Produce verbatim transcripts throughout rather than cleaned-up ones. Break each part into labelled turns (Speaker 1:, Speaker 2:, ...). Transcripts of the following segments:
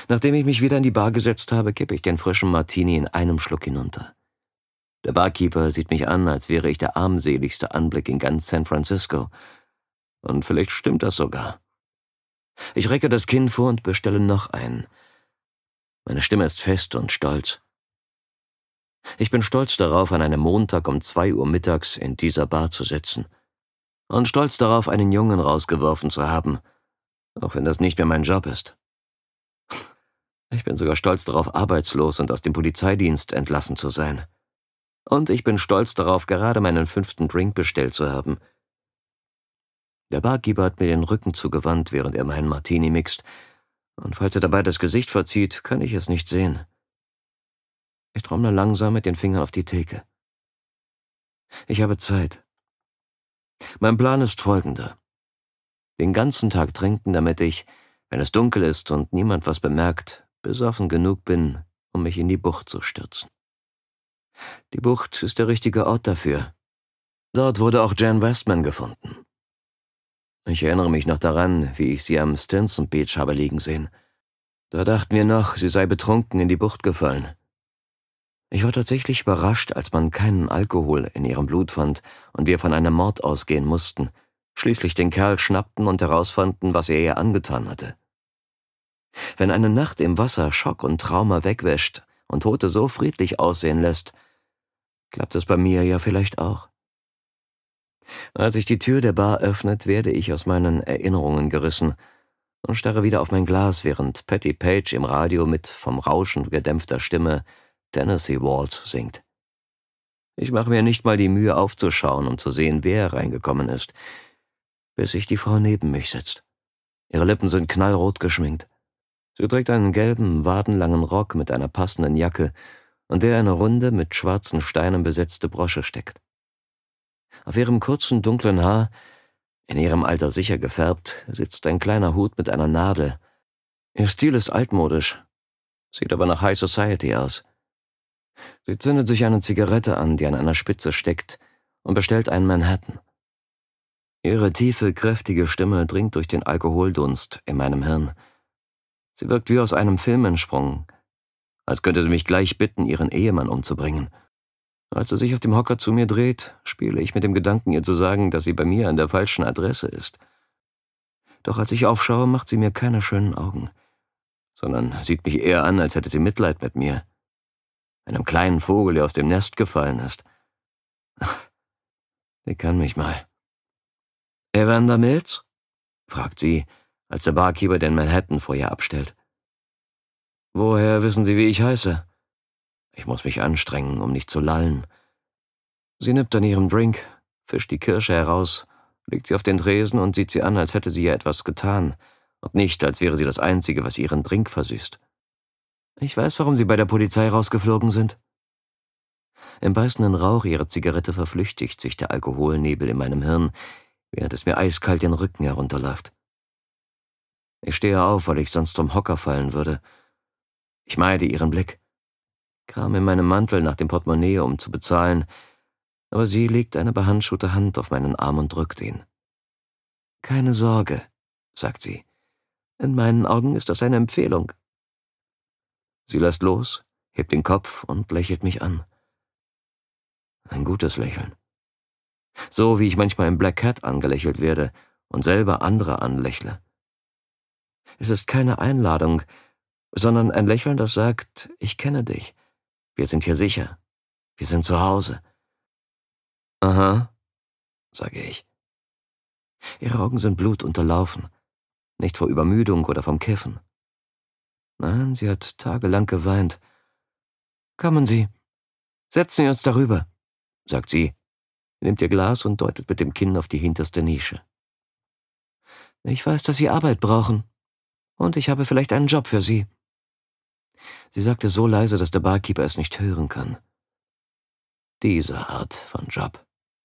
Speaker 1: Nachdem ich mich wieder in die Bar gesetzt habe, kippe ich den frischen Martini in einem Schluck hinunter. Der Barkeeper sieht mich an, als wäre ich der armseligste Anblick in ganz San Francisco. Und vielleicht stimmt das sogar. Ich recke das Kinn vor und bestelle noch einen. Meine Stimme ist fest und stolz. Ich bin stolz darauf, an einem Montag um zwei Uhr mittags in dieser Bar zu sitzen. Und stolz darauf, einen Jungen rausgeworfen zu haben, auch wenn das nicht mehr mein Job ist. Ich bin sogar stolz darauf, arbeitslos und aus dem Polizeidienst entlassen zu sein. Und ich bin stolz darauf, gerade meinen fünften Drink bestellt zu haben. Der Barkeeper hat mir den Rücken zugewandt, während er meinen Martini mixt, und falls er dabei das Gesicht verzieht, kann ich es nicht sehen. Ich trommle langsam mit den Fingern auf die Theke. Ich habe Zeit. Mein Plan ist folgender. Den ganzen Tag trinken, damit ich, wenn es dunkel ist und niemand was bemerkt, besoffen genug bin, um mich in die Bucht zu stürzen. Die Bucht ist der richtige Ort dafür. Dort wurde auch Jan Westman gefunden. Ich erinnere mich noch daran, wie ich sie am Stinson Beach habe liegen sehen. Da dachten wir noch, sie sei betrunken in die Bucht gefallen. Ich war tatsächlich überrascht, als man keinen Alkohol in ihrem Blut fand und wir von einem Mord ausgehen mussten, schließlich den Kerl schnappten und herausfanden, was er ihr angetan hatte. Wenn eine Nacht im Wasser Schock und Trauma wegwäscht und Tote so friedlich aussehen lässt, klappt es bei mir ja vielleicht auch. Als sich die Tür der Bar öffnet, werde ich aus meinen Erinnerungen gerissen und starre wieder auf mein Glas, während Patti Page im Radio mit vom Rauschen gedämpfter Stimme Tennessee Waltz singt. Ich mache mir nicht mal die Mühe aufzuschauen, um zu sehen, wer reingekommen ist, bis sich die Frau neben mich setzt. Ihre Lippen sind knallrot geschminkt. Sie trägt einen gelben, wadenlangen Rock mit einer passenden Jacke, an der eine runde, mit schwarzen Steinen besetzte Brosche steckt. Auf ihrem kurzen, dunklen Haar, in ihrem Alter sicher gefärbt, sitzt ein kleiner Hut mit einer Nadel. Ihr Stil ist altmodisch, sieht aber nach High Society aus. Sie zündet sich eine Zigarette an, die an einer Spitze steckt, und bestellt einen Manhattan. Ihre tiefe, kräftige Stimme dringt durch den Alkoholdunst in meinem Hirn. Sie wirkt wie aus einem Film entsprungen, als könnte sie mich gleich bitten, ihren Ehemann umzubringen. Als sie sich auf dem Hocker zu mir dreht, spiele ich mit dem Gedanken, ihr zu sagen, dass sie bei mir an der falschen Adresse ist. Doch als ich aufschaue, macht sie mir keine schönen Augen, sondern sieht mich eher an, als hätte sie Mitleid mit mir. Einem kleinen Vogel, der aus dem Nest gefallen ist. Ach, sie kann mich mal. »Evander Mills?« fragt sie, als der Barkeeper den Manhattan vor ihr abstellt. »Woher wissen Sie, wie ich heiße?« Ich muss mich anstrengen, um nicht zu lallen. Sie nippt an ihrem Drink, fischt die Kirsche heraus, legt sie auf den Tresen und sieht sie an, als hätte sie ihr etwas getan, und nicht, als wäre sie das Einzige, was ihren Drink versüßt. »Ich weiß, warum Sie bei der Polizei rausgeflogen sind.« Im beißenden Rauch ihrer Zigarette verflüchtigt sich der Alkoholnebel in meinem Hirn, während es mir eiskalt den Rücken herunterläuft. Ich stehe auf, weil ich sonst vom Hocker fallen würde. Ich meide ihren Blick, kram in meinem Mantel nach dem Portemonnaie, um zu bezahlen, aber sie legt eine behandschuhte Hand auf meinen Arm und drückt ihn. »Keine Sorge«, sagt sie. »In meinen Augen ist das eine Empfehlung.« Sie lässt los, hebt den Kopf und lächelt mich an. Ein gutes Lächeln. So wie ich manchmal im Black Cat angelächelt werde und selber andere anlächle. Es ist keine Einladung, sondern ein Lächeln, das sagt, ich kenne dich. Wir sind hier sicher. Wir sind zu Hause. Aha, sage ich. Ihre Augen sind blutunterlaufen. Nicht vor Übermüdung oder vom Kiffen. Nein, sie hat tagelang geweint. »Kommen Sie, setzen wir uns darüber«, sagt sie, nimmt ihr Glas und deutet mit dem Kinn auf die hinterste Nische. »Ich weiß, dass Sie Arbeit brauchen. Und ich habe vielleicht einen Job für Sie.« Sie sagte so leise, dass der Barkeeper es nicht hören kann. Diese Art von Job.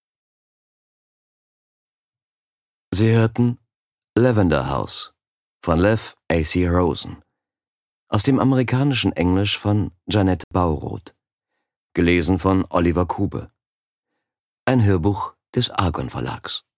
Speaker 1: Sie hörten Lavender House von Lev A C Rosen. Aus dem amerikanischen Englisch von Janette Bauroth. Gelesen von Oliver Kube. Ein Hörbuch des Argon Verlags.